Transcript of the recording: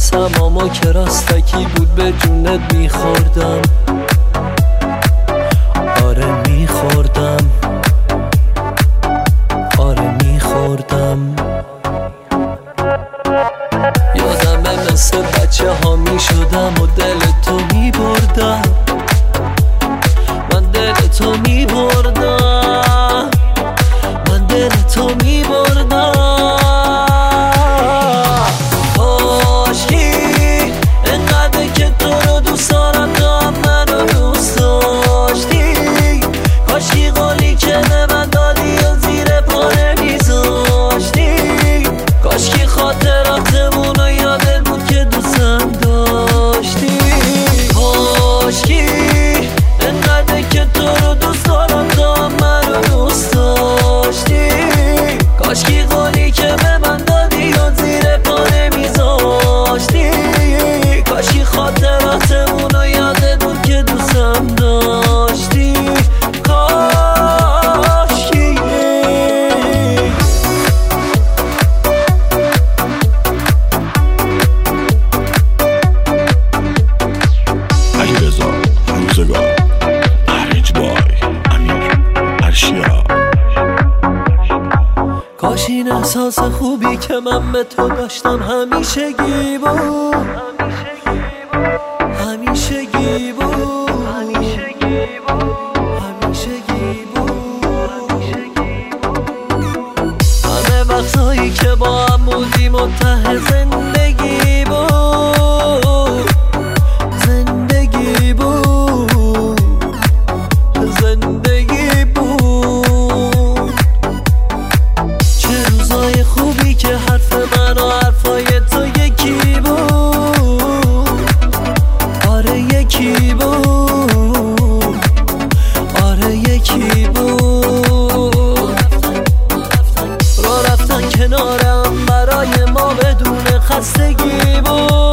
سماما که راستکی بود به جونت میخوردم، آره میخوردم، آره میخوردم. یادمه مثل بچه ها میشدم و دل تو میبردم، من دل تو میبردم، من دل تو میبردم. کاشکی انقدر که تو رو دوست دارم تو هم منو دوست داشتی، کاشکی قولی که به من دادی و زیر پا نمیذاشتی، کاشکی خاطراتمون رو یادت بود که دوستم داشتی. کاشکی انقدر که تو رو دوست دارم تو هم منو دوست داشتی، کاشکی قولی که به من دادی و زیر پا نمیذاشتی، کاشکی خاطراتمون رو یادت بود که دوستم داشتی. کاشکی علیرضا روزگار، ارج بای، امیر ارشیا. کاش این احساس خوبی که من به تو داشتم همیشگی بود، همیشگی بود، همیشگی بود. همه وقتایی که با هم بودیم منتهی زندگی بود، زندگی بود، زندگی بود. چه روزای خوبی که حرف من و حرفای تو یکی بود، آره یکی بود، آره یکی بود. راه رفتن کنارم برای ما بدون خستگی بود.